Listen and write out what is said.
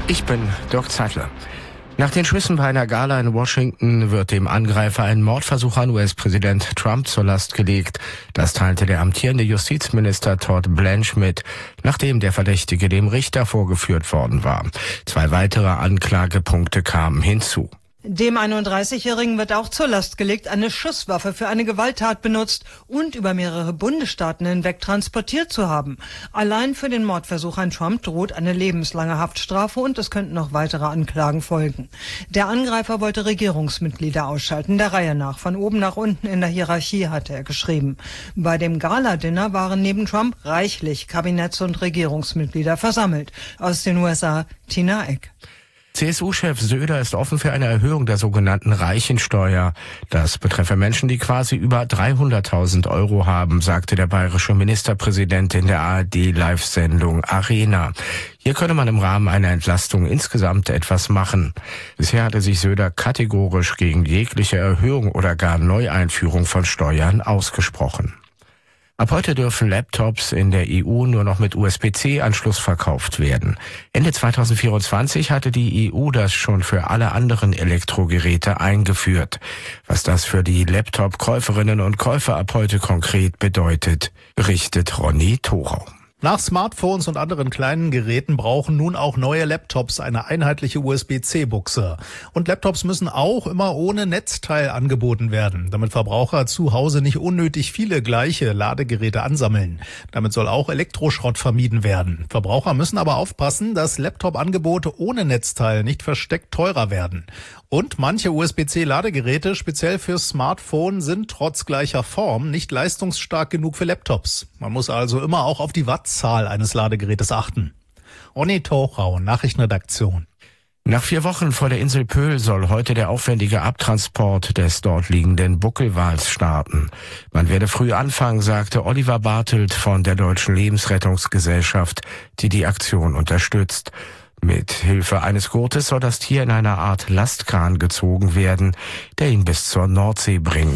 Ich bin Dirk Zeitler. Nach den Schüssen bei einer Gala in Washington wird dem Angreifer ein Mordversuch an US-Präsident Trump zur Last gelegt. Das teilte der amtierende Justizminister Todd Blanche mit, nachdem der Verdächtige dem Richter vorgeführt worden war. 2 weitere Anklagepunkte kamen hinzu. Dem 31-Jährigen wird auch zur Last gelegt, eine Schusswaffe für eine Gewalttat benutzt und über mehrere Bundesstaaten hinweg transportiert zu haben. Allein für den Mordversuch an Trump droht eine lebenslange Haftstrafe und es könnten noch weitere Anklagen folgen. Der Angreifer wollte Regierungsmitglieder ausschalten, der Reihe nach. Von oben nach unten in der Hierarchie, hatte er geschrieben. Bei dem Gala-Dinner waren neben Trump reichlich Kabinetts- und Regierungsmitglieder versammelt. Aus den USA, Tina Eck. CSU-Chef Söder ist offen für eine Erhöhung der sogenannten Reichensteuer. Das betreffe Menschen, die quasi über 300.000 € haben, sagte der bayerische Ministerpräsident in der ARD-Live-Sendung Arena. Hier könne man im Rahmen einer Entlastung insgesamt etwas machen. Bisher hatte sich Söder kategorisch gegen jegliche Erhöhung oder gar Neueinführung von Steuern ausgesprochen. Ab heute dürfen Laptops in der EU nur noch mit USB-C-Anschluss verkauft werden. Ende 2024 hatte die EU das schon für alle anderen Elektrogeräte eingeführt. Was das für die Laptop-Käuferinnen und Käufer ab heute konkret bedeutet, berichtet Ronny Thorau. Nach Smartphones und anderen kleinen Geräten brauchen nun auch neue Laptops eine einheitliche USB-C-Buchse. Und Laptops müssen auch immer ohne Netzteil angeboten werden, damit Verbraucher zu Hause nicht unnötig viele gleiche Ladegeräte ansammeln. Damit soll auch Elektroschrott vermieden werden. Verbraucher müssen aber aufpassen, dass Laptop-Angebote ohne Netzteil nicht versteckt teurer werden. Und manche USB-C-Ladegeräte, speziell für Smartphone, sind trotz gleicher Form nicht leistungsstark genug für Laptops. Man muss also immer auch auf die Wattzahl eines Ladegerätes achten. Ronny Thorau, Nachrichtenredaktion. Nach 4 Wochen vor der Insel Pöhl soll heute der aufwendige Abtransport des dort liegenden Buckelwals starten. Man werde früh anfangen, sagte Oliver Bartelt von der Deutschen Lebensrettungsgesellschaft, die die Aktion unterstützt. Mit Hilfe eines Gurtes soll das Tier in einer Art Lastkran gezogen werden, der ihn bis zur Nordsee bringt.